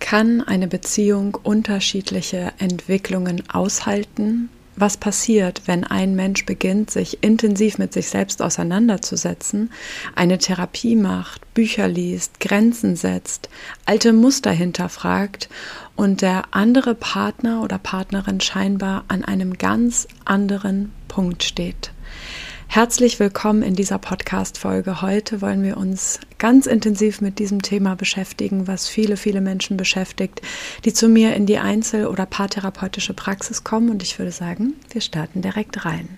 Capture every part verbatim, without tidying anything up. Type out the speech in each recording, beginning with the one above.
Kann eine Beziehung unterschiedliche Entwicklungen aushalten? Was passiert, wenn ein Mensch beginnt, sich intensiv mit sich selbst auseinanderzusetzen, eine Therapie macht, Bücher liest, Grenzen setzt, alte Muster hinterfragt und der andere Partner oder Partnerin scheinbar an einem ganz anderen Punkt steht? Herzlich willkommen in dieser Podcast-Folge. Heute wollen wir uns ganz intensiv mit diesem Thema beschäftigen, was viele, viele Menschen beschäftigt, die zu mir in die Einzel- oder paartherapeutische Praxis kommen. Und ich würde sagen, wir starten direkt rein.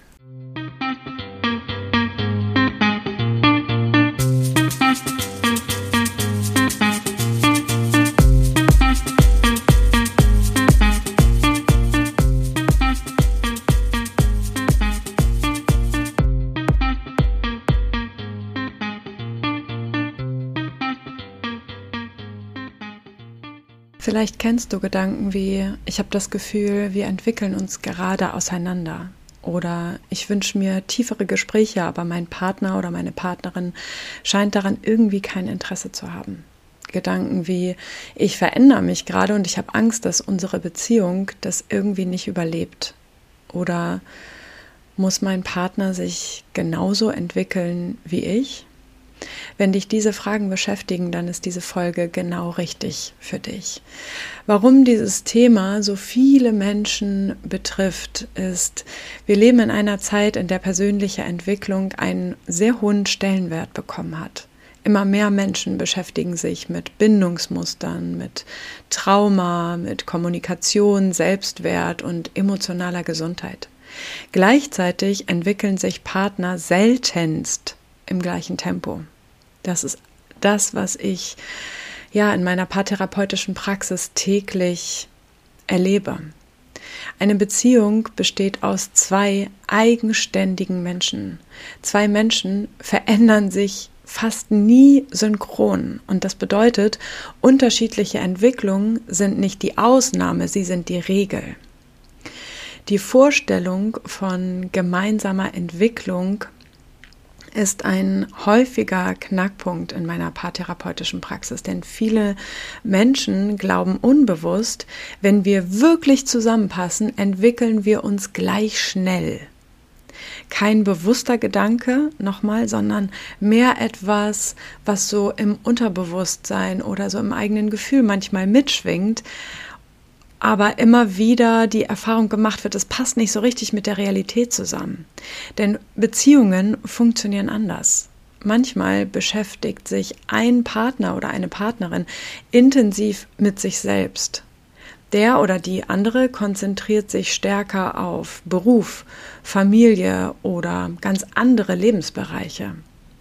Vielleicht kennst du Gedanken wie, ich habe das Gefühl, wir entwickeln uns gerade auseinander. Oder ich wünsche mir tiefere Gespräche, aber mein Partner oder meine Partnerin scheint daran irgendwie kein Interesse zu haben. Gedanken wie, ich verändere mich gerade und ich habe Angst, dass unsere Beziehung das irgendwie nicht überlebt. Oder muss mein Partner sich genauso entwickeln wie ich? Wenn dich diese Fragen beschäftigen, dann ist diese Folge genau richtig für dich. Warum dieses Thema so viele Menschen betrifft, ist, wir leben in einer Zeit, in der persönliche Entwicklung einen sehr hohen Stellenwert bekommen hat. Immer mehr Menschen beschäftigen sich mit Bindungsmustern, mit Trauma, mit Kommunikation, Selbstwert und emotionaler Gesundheit. Gleichzeitig entwickeln sich Partner seltenst im gleichen Tempo. Das ist das, was ich ja in meiner paartherapeutischen Praxis täglich erlebe. Eine Beziehung besteht aus zwei eigenständigen Menschen. Zwei Menschen verändern sich fast nie synchron. Und das bedeutet, unterschiedliche Entwicklungen sind nicht die Ausnahme, sie sind die Regel. Die Vorstellung von gemeinsamer Entwicklung ist ein häufiger Knackpunkt in meiner paartherapeutischen Praxis, denn viele Menschen glauben unbewusst, wenn wir wirklich zusammenpassen, entwickeln wir uns gleich schnell. Kein bewusster Gedanke, nochmal, sondern mehr etwas, was so im Unterbewusstsein oder so im eigenen Gefühl manchmal mitschwingt, aber immer wieder die Erfahrung gemacht wird, es passt nicht so richtig mit der Realität zusammen. Denn Beziehungen funktionieren anders. Manchmal beschäftigt sich ein Partner oder eine Partnerin intensiv mit sich selbst. Der oder die andere konzentriert sich stärker auf Beruf, Familie oder ganz andere Lebensbereiche.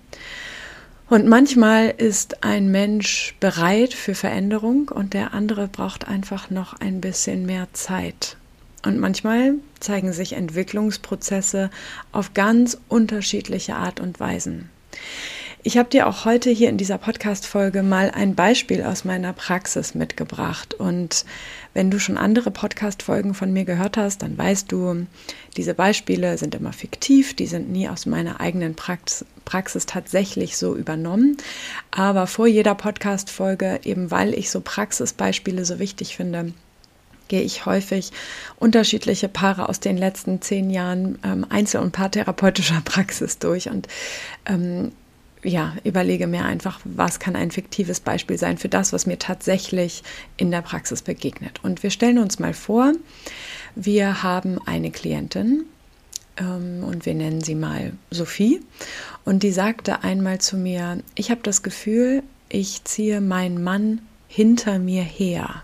Und manchmal ist ein Mensch bereit für Veränderung und der andere braucht einfach noch ein bisschen mehr Zeit. Und manchmal zeigen sich Entwicklungsprozesse auf ganz unterschiedliche Art und Weisen. Ich habe dir auch heute hier in dieser Podcast-Folge mal ein Beispiel aus meiner Praxis mitgebracht. Und wenn du schon andere Podcast-Folgen von mir gehört hast, dann weißt du, diese Beispiele sind immer fiktiv, die sind nie aus meiner eigenen Praxis, Praxis tatsächlich so übernommen. Aber vor jeder Podcast-Folge, eben weil ich so Praxisbeispiele so wichtig finde, gehe ich häufig unterschiedliche Paare aus den letzten zehn Jahren ähm, Einzel- und paartherapeutischer Praxis durch und ähm, ja, überlege mir einfach, was kann ein fiktives Beispiel sein für das, was mir tatsächlich in der Praxis begegnet. Und wir stellen uns mal vor, wir haben eine Klientin ähm, und wir nennen sie mal Sophie und die sagte einmal zu mir, ich habe das Gefühl, ich ziehe meinen Mann hinter mir her.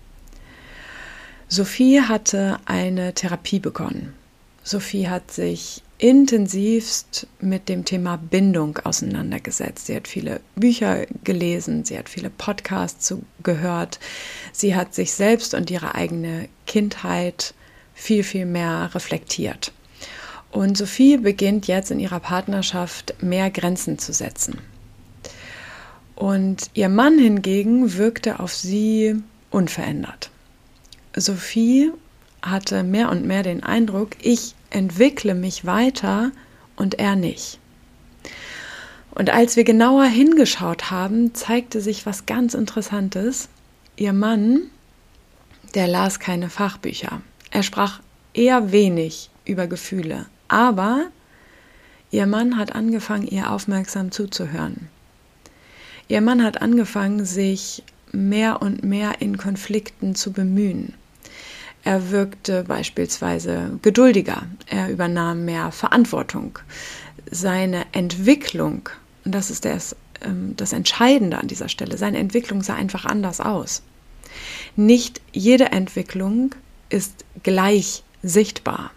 Sophie hatte eine Therapie begonnen. Sophie hat sich intensivst mit dem Thema Bindung auseinandergesetzt. Sie hat viele Bücher gelesen, sie hat viele Podcasts gehört, sie hat sich selbst und ihre eigene Kindheit viel, viel mehr reflektiert. Und Sophie beginnt jetzt in ihrer Partnerschaft mehr Grenzen zu setzen. Und ihr Mann hingegen wirkte auf sie unverändert. Sophie hatte mehr und mehr den Eindruck, ich entwickle mich weiter und er nicht. Und als wir genauer hingeschaut haben, zeigte sich was ganz Interessantes. ihr Mann, der las keine Fachbücher. Er sprach eher wenig über Gefühle, aber ihr Mann hat angefangen, ihr aufmerksam zuzuhören. Ihr Mann hat angefangen, sich mehr und mehr in Konflikten zu bemühen. Er wirkte beispielsweise geduldiger, er übernahm mehr Verantwortung. Seine Entwicklung, und das ist das, ähm, das Entscheidende an dieser Stelle, seine Entwicklung sah einfach anders aus. Nicht jede Entwicklung ist gleich sichtbar.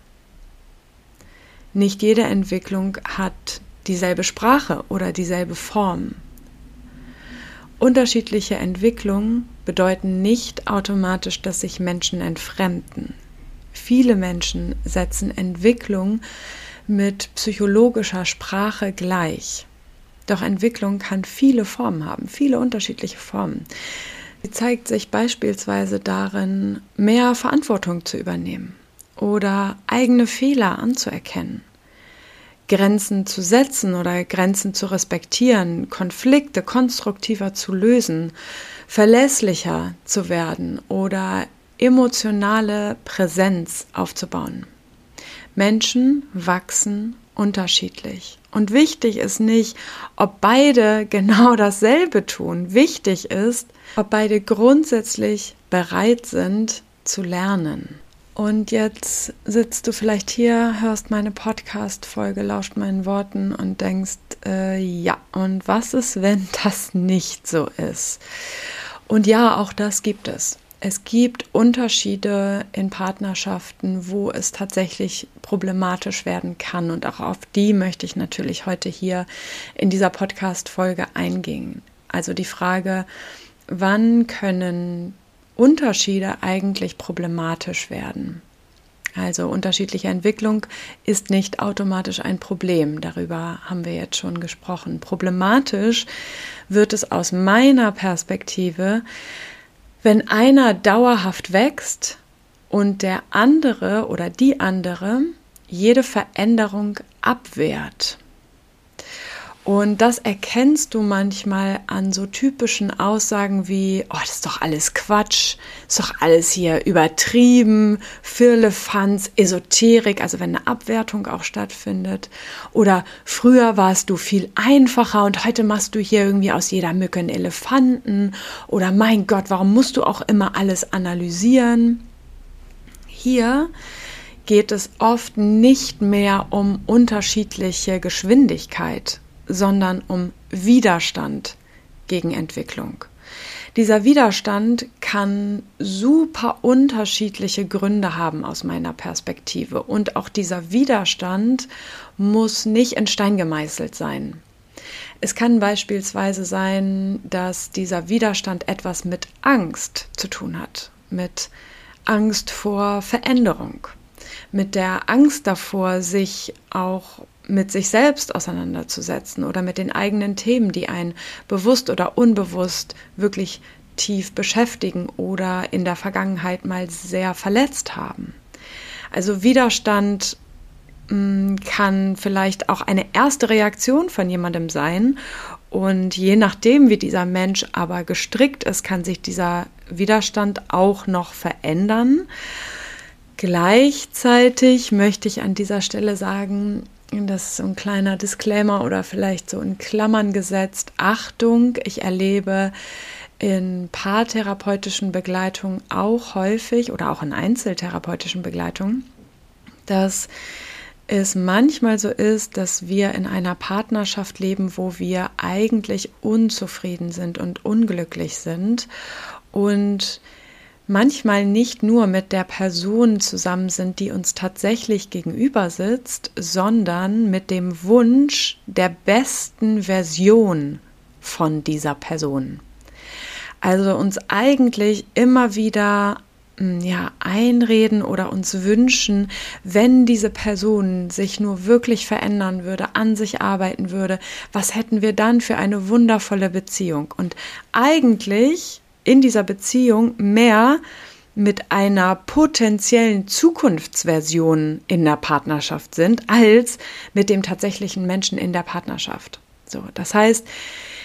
Nicht jede Entwicklung hat dieselbe Sprache oder dieselbe Form. Unterschiedliche Entwicklungen bedeuten nicht automatisch, dass sich Menschen entfremden. Viele Menschen setzen Entwicklung mit psychologischer Sprache gleich. Doch Entwicklung kann viele Formen haben, viele unterschiedliche Formen. Sie zeigt sich beispielsweise darin, mehr Verantwortung zu übernehmen oder eigene Fehler anzuerkennen, Grenzen zu setzen oder Grenzen zu respektieren, Konflikte konstruktiver zu lösen, verlässlicher zu werden oder emotionale Präsenz aufzubauen. Menschen wachsen unterschiedlich. Und wichtig ist nicht, ob beide genau dasselbe tun. Wichtig ist, ob beide grundsätzlich bereit sind zu lernen. Und jetzt sitzt du vielleicht hier, hörst meine Podcast-Folge, lauscht meinen Worten und denkst, äh, ja, und was ist, wenn das nicht so ist? Und ja, auch das gibt es. Es gibt Unterschiede in Partnerschaften, wo es tatsächlich problematisch werden kann. Und auch auf die möchte ich natürlich heute hier in dieser Podcast-Folge eingehen. Also die Frage, wann können Unterschiede eigentlich problematisch werden? Also unterschiedliche Entwicklung ist nicht automatisch ein Problem. Darüber haben wir jetzt schon gesprochen. Problematisch wird es aus meiner Perspektive, wenn einer dauerhaft wächst und der andere oder die andere jede Veränderung abwehrt. Und das erkennst du manchmal an so typischen Aussagen wie, oh, das ist doch alles Quatsch, ist doch alles hier übertrieben, Firlefanz, Esoterik, also wenn eine Abwertung auch stattfindet. Oder früher warst du viel einfacher und heute machst du hier irgendwie aus jeder Mücke einen Elefanten. Oder mein Gott, warum musst du auch immer alles analysieren? Hier geht es oft nicht mehr um unterschiedliche Geschwindigkeit, sondern um Widerstand gegen Entwicklung. Dieser Widerstand kann super unterschiedliche Gründe haben aus meiner Perspektive. Und auch dieser Widerstand muss nicht in Stein gemeißelt sein. Es kann beispielsweise sein, dass dieser Widerstand etwas mit Angst zu tun hat, mit Angst vor Veränderung, mit der Angst davor, sich auch mit sich selbst auseinanderzusetzen oder mit den eigenen Themen, die einen bewusst oder unbewusst wirklich tief beschäftigen oder in der Vergangenheit mal sehr verletzt haben. Also Widerstand mh, kann vielleicht auch eine erste Reaktion von jemandem sein und je nachdem, wie dieser Mensch aber gestrickt ist, kann sich dieser Widerstand auch noch verändern. Gleichzeitig möchte ich an dieser Stelle sagen, das ist so ein kleiner Disclaimer oder vielleicht so in Klammern gesetzt, Achtung, ich erlebe in paartherapeutischen Begleitungen auch häufig oder auch in einzeltherapeutischen Begleitungen, dass es manchmal so ist, dass wir in einer Partnerschaft leben, wo wir eigentlich unzufrieden sind und unglücklich sind und manchmal nicht nur mit der Person zusammen sind, die uns tatsächlich gegenüber sitzt, sondern mit dem Wunsch der besten Version von dieser Person. Also uns eigentlich immer wieder ja, einreden oder uns wünschen, wenn diese Person sich nur wirklich verändern würde, an sich arbeiten würde, was hätten wir dann für eine wundervolle Beziehung? Und eigentlich in dieser Beziehung mehr mit einer potenziellen Zukunftsversion in der Partnerschaft sind, als mit dem tatsächlichen Menschen in der Partnerschaft. So, das heißt,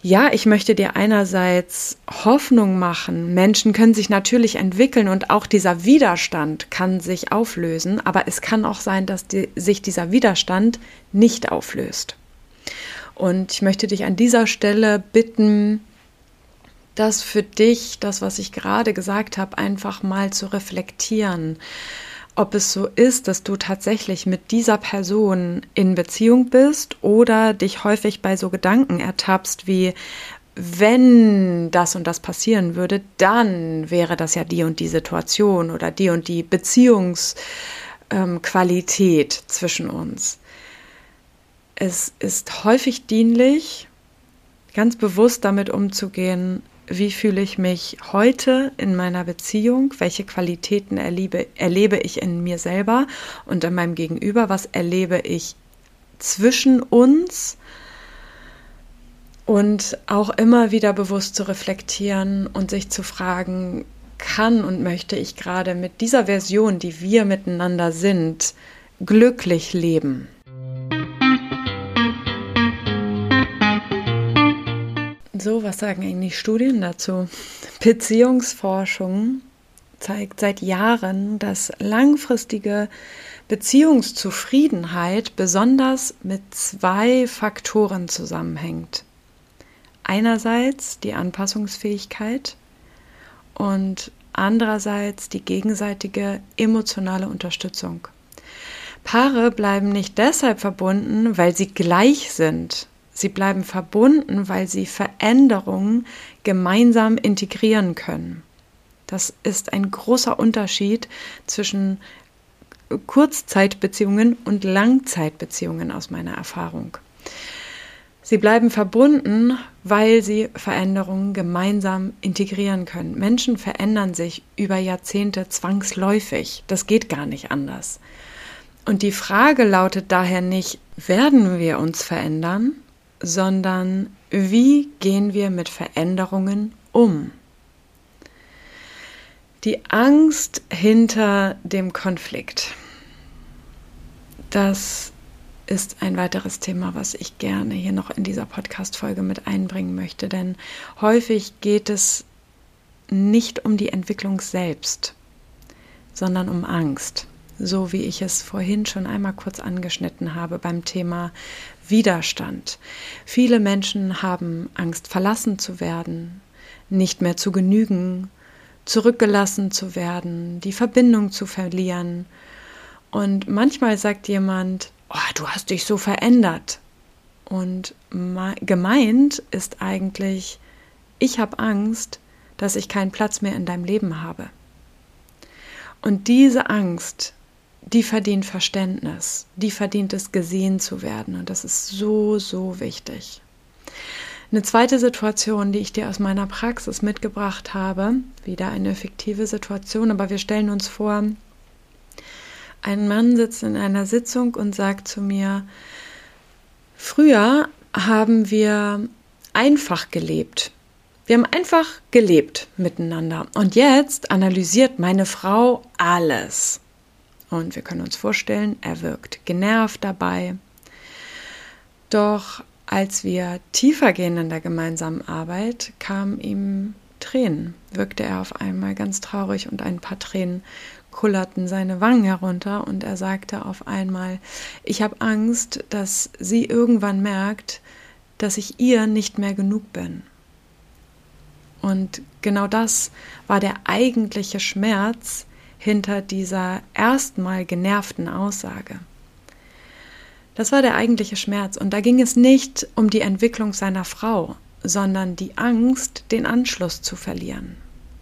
ja, ich möchte dir einerseits Hoffnung machen. Menschen können sich natürlich entwickeln und auch dieser Widerstand kann sich auflösen, aber es kann auch sein, dass die, sich dieser Widerstand nicht auflöst. Und ich möchte dich an dieser Stelle bitten, das für dich, das, was ich gerade gesagt habe, einfach mal zu reflektieren. Ob es so ist, dass du tatsächlich mit dieser Person in Beziehung bist oder dich häufig bei so Gedanken ertappst wie, wenn das und das passieren würde, dann wäre das ja die und die Situation oder die und die Beziehungsqualität ähm, zwischen uns. Es ist häufig dienlich, ganz bewusst damit umzugehen, wie fühle ich mich heute in meiner Beziehung, welche Qualitäten erlebe, erlebe ich in mir selber und in meinem Gegenüber, was erlebe ich zwischen uns und auch immer wieder bewusst zu reflektieren und sich zu fragen, kann und möchte ich gerade mit dieser Version, die wir miteinander sind, glücklich leben? So, was sagen eigentlich Studien dazu? Beziehungsforschung zeigt seit Jahren, dass langfristige Beziehungszufriedenheit besonders mit zwei Faktoren zusammenhängt. Einerseits die Anpassungsfähigkeit und andererseits die gegenseitige emotionale Unterstützung. Paare bleiben nicht deshalb verbunden, weil sie gleich sind. Sie bleiben verbunden, weil sie Veränderungen gemeinsam integrieren können. Das ist ein großer Unterschied zwischen Kurzzeitbeziehungen und Langzeitbeziehungen aus meiner Erfahrung. Sie bleiben verbunden, weil sie Veränderungen gemeinsam integrieren können. Menschen verändern sich über Jahrzehnte zwangsläufig. Das geht gar nicht anders. Und die Frage lautet daher nicht, werden wir uns verändern, sondern wie gehen wir mit Veränderungen um? Die Angst hinter dem Konflikt, das ist ein weiteres Thema, was ich gerne hier noch in dieser Podcast-Folge mit einbringen möchte, denn häufig geht es nicht um die Entwicklung selbst, sondern um Angst. So wie ich es vorhin schon einmal kurz angeschnitten habe beim Thema Widerstand. Viele Menschen haben Angst, verlassen zu werden, nicht mehr zu genügen, zurückgelassen zu werden, die Verbindung zu verlieren. Und manchmal sagt jemand, oh, du hast dich so verändert. Und gemeint ist eigentlich, ich habe Angst, dass ich keinen Platz mehr in deinem Leben habe. Und diese Angst, die verdient Verständnis, die verdient es, gesehen zu werden. Und das ist so, so wichtig. Eine zweite Situation, die ich dir aus meiner Praxis mitgebracht habe, wieder eine fiktive Situation, aber wir stellen uns vor, ein Mann sitzt in einer Sitzung und sagt zu mir, früher haben wir einfach gelebt. Wir haben einfach gelebt miteinander. Und jetzt analysiert meine Frau alles. Und wir können uns vorstellen, er wirkt genervt dabei. Doch als wir tiefer gehen in der gemeinsamen Arbeit, kamen ihm Tränen. Wirkte er auf einmal ganz traurig und ein paar Tränen kullerten seine Wangen herunter und er sagte auf einmal, ich habe Angst, dass sie irgendwann merkt, dass ich ihr nicht mehr genug bin. Und genau das war der eigentliche Schmerz hinter dieser erstmal genervten Aussage. Das war der eigentliche Schmerz und da ging es nicht um die Entwicklung seiner Frau, sondern die Angst, den Anschluss zu verlieren.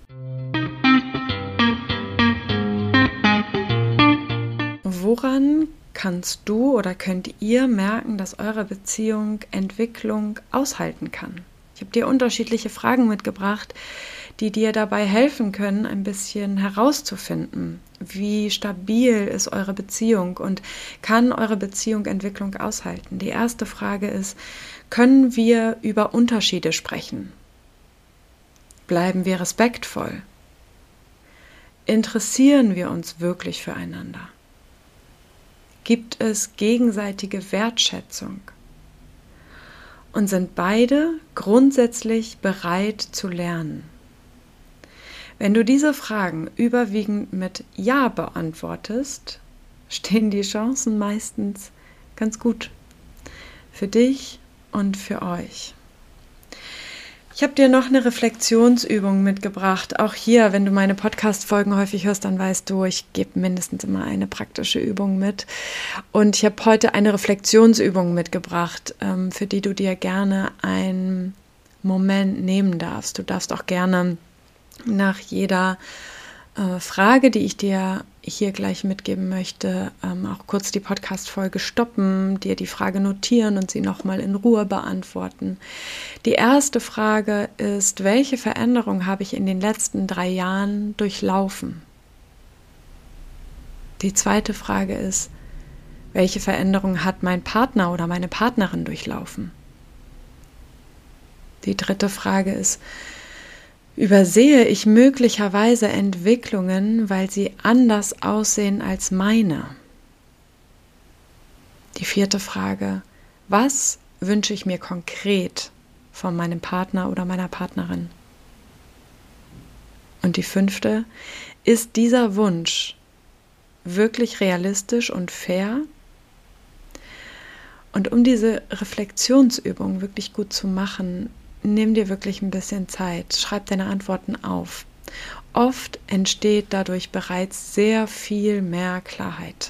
Woran kannst du oder könnt ihr merken, dass eure Beziehung Entwicklung aushalten kann? Ich habe dir unterschiedliche Fragen mitgebracht, die dir dabei helfen können, ein bisschen herauszufinden, wie stabil ist eure Beziehung und kann eure Beziehung Entwicklung aushalten. Die erste Frage ist, können wir über Unterschiede sprechen? Bleiben wir respektvoll? Interessieren wir uns wirklich füreinander? Gibt es gegenseitige Wertschätzung? und sind beide grundsätzlich bereit zu lernen? Wenn du diese Fragen überwiegend mit Ja beantwortest, stehen die Chancen meistens ganz gut für dich und für euch. Ich habe dir noch eine Reflexionsübung mitgebracht. Auch hier, wenn du meine Podcast-Folgen häufig hörst, dann weißt du, ich gebe mindestens immer eine praktische Übung mit. Und ich habe heute eine Reflexionsübung mitgebracht, für die du dir gerne einen Moment nehmen darfst. Du darfst auch gerne nach jeder äh, Frage, die ich dir hier gleich mitgeben möchte, ähm, auch kurz die Podcast-Folge stoppen, dir die Frage notieren und sie nochmal in Ruhe beantworten. Die erste Frage ist, welche Veränderung habe ich in den letzten drei Jahren durchlaufen? Die zweite Frage ist, welche Veränderung hat mein Partner oder meine Partnerin durchlaufen? Die dritte Frage ist, übersehe ich möglicherweise Entwicklungen, weil sie anders aussehen als meine? Die vierte Frage, was wünsche ich mir konkret von meinem Partner oder meiner Partnerin? Und die fünfte, ist dieser Wunsch wirklich realistisch und fair? Und um diese Reflexionsübung wirklich gut zu machen, nimm dir wirklich ein bisschen Zeit, schreib deine Antworten auf. Oft entsteht dadurch bereits sehr viel mehr Klarheit.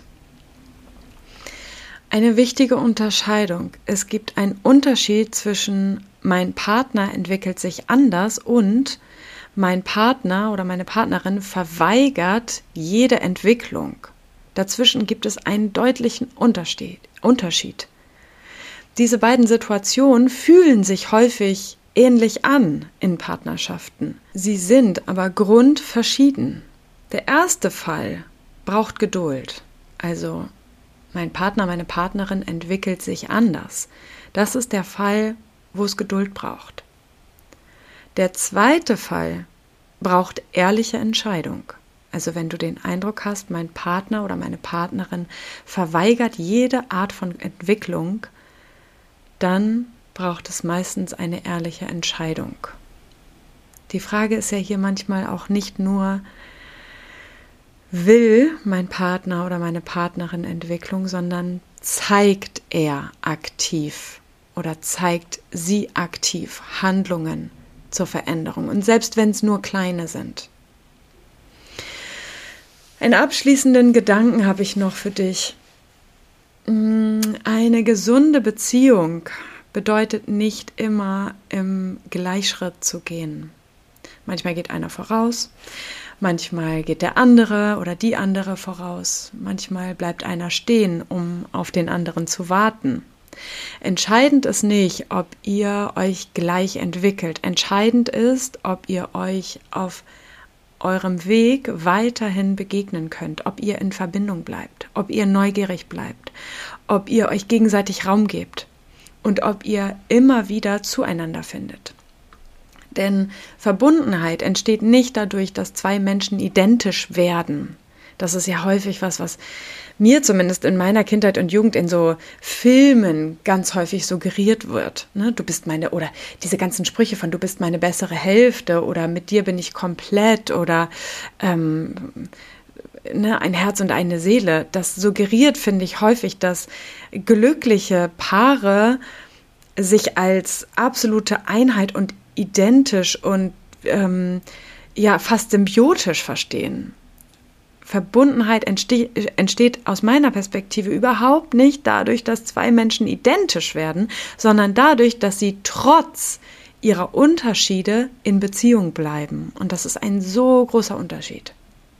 Eine wichtige Unterscheidung. Es gibt einen Unterschied zwischen mein Partner entwickelt sich anders und mein Partner oder meine Partnerin verweigert jede Entwicklung. Dazwischen gibt es einen deutlichen Unterschied. Diese beiden Situationen fühlen sich häufig ähnlich an in Partnerschaften. Sie sind aber grundverschieden. Der erste Fall braucht Geduld. Also mein Partner, meine Partnerin entwickelt sich anders. Das ist der Fall, wo es Geduld braucht. Der zweite Fall braucht ehrliche Entscheidung. Also wenn du den Eindruck hast, mein Partner oder meine Partnerin verweigert jede Art von Entwicklung, dann braucht es meistens eine ehrliche Entscheidung. Die Frage ist ja hier manchmal auch nicht nur, will mein Partner oder meine Partnerin Entwicklung, sondern zeigt er aktiv oder zeigt sie aktiv Handlungen zur Veränderung. Und selbst wenn es nur kleine sind. Einen abschließenden Gedanken habe ich noch für dich. Eine gesunde Beziehung bedeutet nicht immer im Gleichschritt zu gehen. Manchmal geht einer voraus, manchmal geht der andere oder die andere voraus, manchmal bleibt einer stehen, um auf den anderen zu warten. Entscheidend ist nicht, ob ihr euch gleich entwickelt. Entscheidend ist, ob ihr euch auf eurem Weg weiterhin begegnen könnt, ob ihr in Verbindung bleibt, ob ihr neugierig bleibt, ob ihr euch gegenseitig Raum gebt. Und ob ihr immer wieder zueinander findet. Denn Verbundenheit entsteht nicht dadurch, dass zwei Menschen identisch werden. Das ist ja häufig was, was mir zumindest in meiner Kindheit und Jugend in so Filmen ganz häufig suggeriert wird. Ne? Du bist meine, oder diese ganzen Sprüche von du bist meine bessere Hälfte oder mit dir bin ich komplett oder ähm, Ne, ein Herz und eine Seele, das suggeriert, finde ich, häufig, dass glückliche Paare sich als absolute Einheit und identisch und ähm, ja fast symbiotisch verstehen. Verbundenheit entsteht, entsteht aus meiner Perspektive überhaupt nicht dadurch, dass zwei Menschen identisch werden, sondern dadurch, dass sie trotz ihrer Unterschiede in Beziehung bleiben. Und das ist ein so großer Unterschied.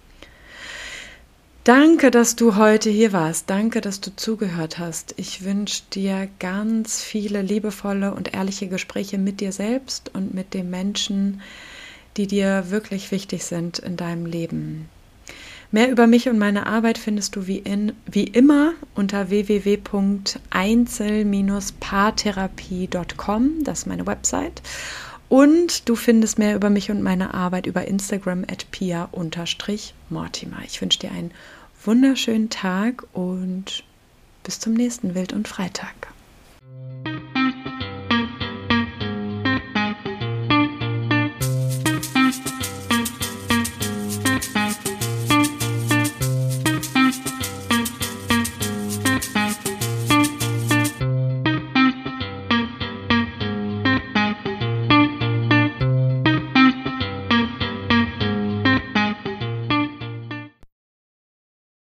Danke, dass du heute hier warst. Danke, dass du zugehört hast. Ich wünsche dir ganz viele liebevolle und ehrliche Gespräche mit dir selbst und mit den Menschen, die dir wirklich wichtig sind in deinem Leben. Mehr über mich und meine Arbeit findest du wie, in, wie immer unter w w w punkt einzel Bindestrich paartherapie punkt com. Das ist meine Website. Und du findest mehr über mich und meine Arbeit über Instagram at pia Unterstrich Mortimer. Ich wünsche dir einen wunderschönen Tag und bis zum nächsten Wild und Freitag.